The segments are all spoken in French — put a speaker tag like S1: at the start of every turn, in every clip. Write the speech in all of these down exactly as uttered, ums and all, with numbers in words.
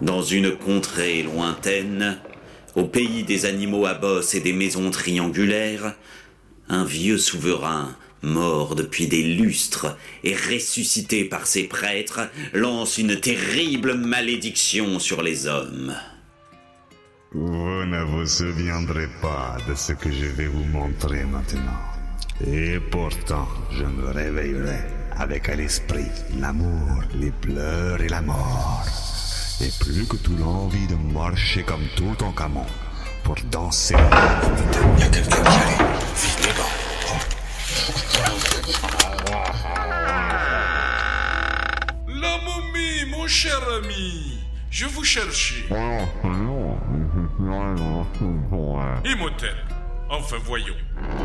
S1: Dans une contrée lointaine, au pays des animaux à bosses et des maisons triangulaires, un vieux souverain, mort depuis des lustres et ressuscité par ses prêtres, lance une terrible malédiction sur les hommes.
S2: Vous ne vous souviendrez pas de ce que je vais vous montrer maintenant. Et pourtant, je me réveillerai avec à l'esprit l'amour, les pleurs et la mort. Et plus que tout l'envie de marcher comme tout en camon pour danser.
S3: Putain, y a quelqu'un qui arrive. Vite, devant.
S4: La momie, mon cher ami. Je vous cherchais. Imhotep. Enfin, voyons.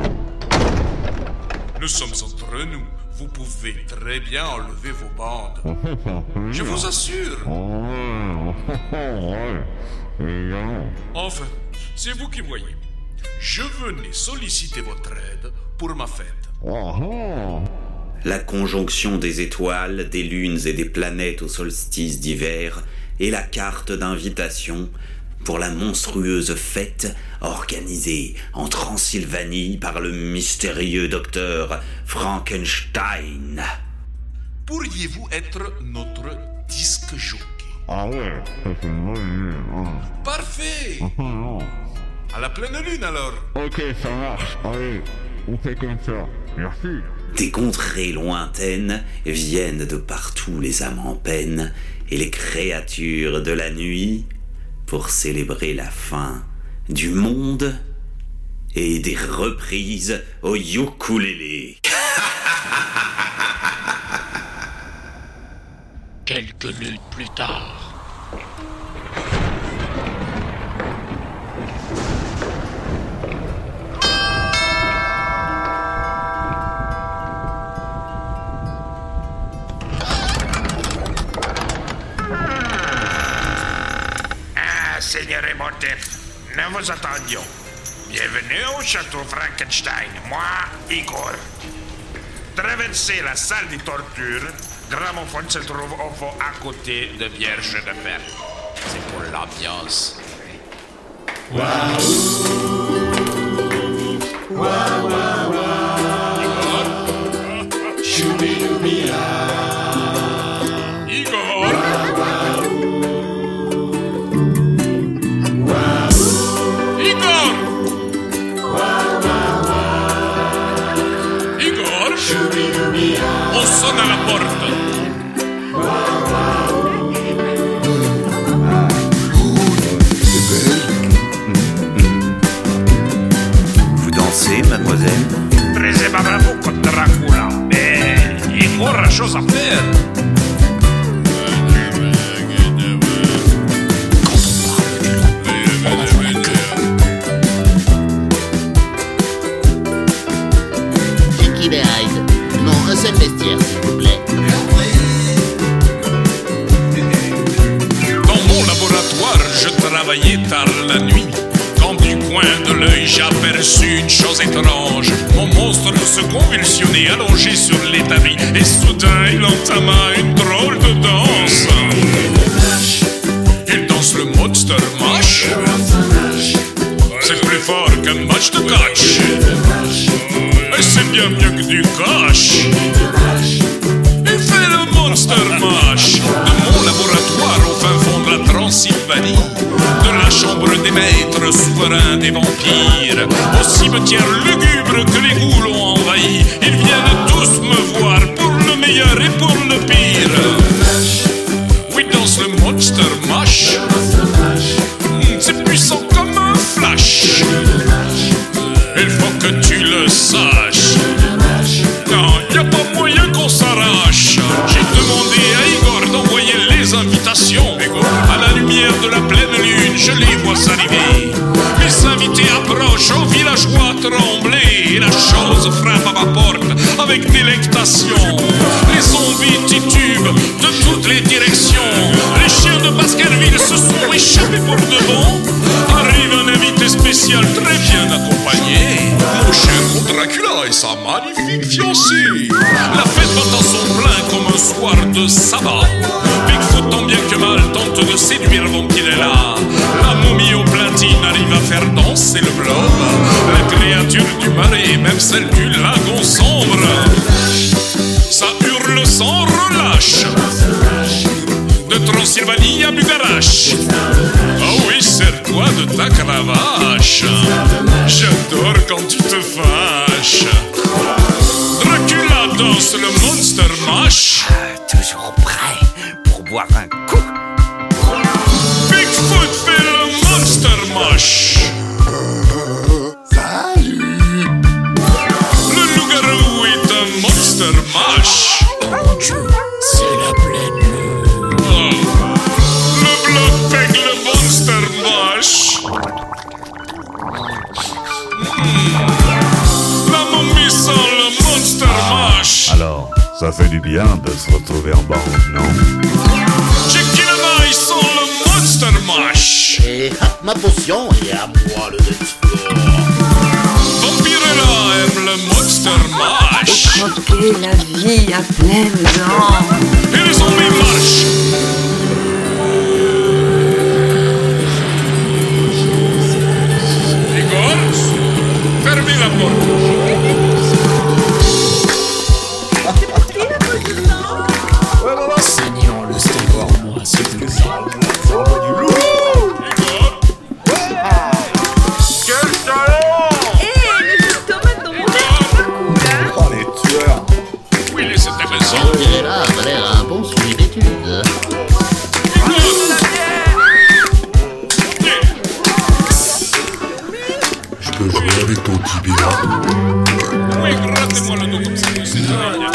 S4: Nous sommes entre nous. Vous pouvez très bien enlever vos bandes. Je vous assure. Enfin, c'est vous qui voyez. Je venais solliciter votre aide pour ma fête.
S1: La conjonction des étoiles, des lunes et des planètes au solstice d'hiver est la carte d'invitation pour la monstrueuse fête organisée en Transylvanie par le mystérieux docteur Frankenstein.
S4: Pourriez-vous être notre disque jockey?
S2: Ah ouais, c'est une bonne idée.
S4: Parfait. À la pleine lune alors.
S2: Ok, ça marche. Allez, on fait comme ça. Merci.
S1: Des contrées lointaines viennent de partout les âmes en peine et les créatures de la nuit pour célébrer la fin du monde et des reprises au ukulélé.
S5: Quelques luttes plus tard.
S3: Seigneur Imhotep, nous vous attendions. Bienvenue au château Frankenstein, moi, Igor. Traversez la salle des tortures. Gramophone se trouve au fond à côté de Vierge de Fer. C'est pour l'ambiance.
S6: Waouh! Waouh, waouh, waouh! Choubi-doubi-la!
S4: Igor! On sonne à la porte.
S1: Vous dansez, mademoiselle?
S3: Très aimable contre Dracula, mais Igor a chose à faire.
S5: Un seul vestiaire, s'il vous plaît.
S4: Dans mon laboratoire, je travaillais tard la nuit. Quand du coin de l'œil, j'aperçus une chose étrange. Mon monstre se convulsionnait, allongé sur l'établi. Et soudain, il entama une drôle de danse. Il danse le Monster Mash. C'est plus fort qu'un match de catch. Et c'est bien mieux que du cash. Il fait le Monster Mash. De mon laboratoire au fin fond de la Transylvanie, de la chambre des maîtres souverains des vampires, au cimetière lugubre que les ghouls ont envahi, ils viennent tous me voir pour le meilleur et pour le pire. Oui, danse le Monster Mash. C'est puissant comme un flash. Il faut que tu le saches. Non, y a pas moyen qu'on s'arrache. J'ai demandé à Igor d'envoyer les invitations. À la lumière de la pleine lune, je les vois s'arriver. Les invités approchent, aux villageois trembler. Et la chose frappe à ma porte avec délectation. Les zombies titubent de toutes les directions. Les chiens de Baskerville se sont échappés pour de bon. Arrive un invité spécial très bien accompagné. Mon cher comte Dracula et sa magnifique fiancée. La fête bat à son plein comme un soir de sabbat. Bigfoot tant bien que mal tente tente de séduire Vampirella. La momie aux platines arrive à faire danser le blob. La créature du marais, même celle du lagon sombre, ça hurle sans relâche. De Transylvanie à Bugarache. Oh oui, serre-toi de ta cravache. J'adore quand tu te fâches. Dracula danse le Monster Mash.
S1: Toujours prêt pour boire un coup.
S4: Bigfoot fait le Monster Mash.
S6: Salut.
S4: Le loup-garou est un Monster Mash.
S5: C'est la pleine lune.
S4: Oh. Le bloc peg le Monster Mash. Hmm. La momie sent le Monster Mash.
S2: Alors, ça fait du bien de se retrouver en bande, non?
S4: Jackie Lama, ils sont le Monster Mash.
S5: Et hop, ma potion est à moi le dance floor.
S4: Vampirella aime le Monster Mash.
S7: Croquer la vie à pleines dents.
S4: Et les zombies marchent. Igor, fermez la porte.
S5: Seigneur, laissez voir moi, s'il vous plaît.
S4: Igor. Quel talent.
S7: Hé, le jus de tomate dans mon nez, c'est pas cool, hein?
S6: Oh, les tueurs.
S4: Oui, laissez ta maison.
S5: Vampirella a l'air un bon suivi d'études.
S6: Je peux jouer avec ton tibia.
S4: Oui, grattez-moi le dos comme ça. C'est dingue.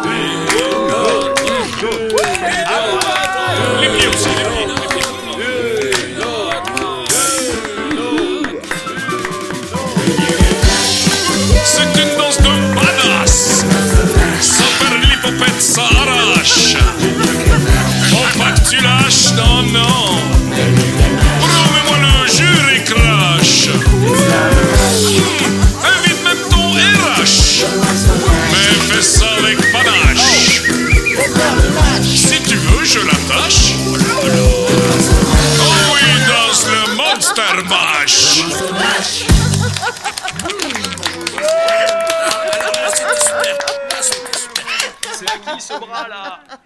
S4: Les pieds aussi, les pieds. C'est une danse de badass. Sans faire l'hypopète, ça arrache. Faut pas que tu lâches, non, non. Promets-moi le jure et crash. Hmm, invite même ton R H. Mais fais ça avec panache. Si tu veux, je l'attache. Oh oui, danse le Monster Mash.
S8: C'est à qui ce bras là?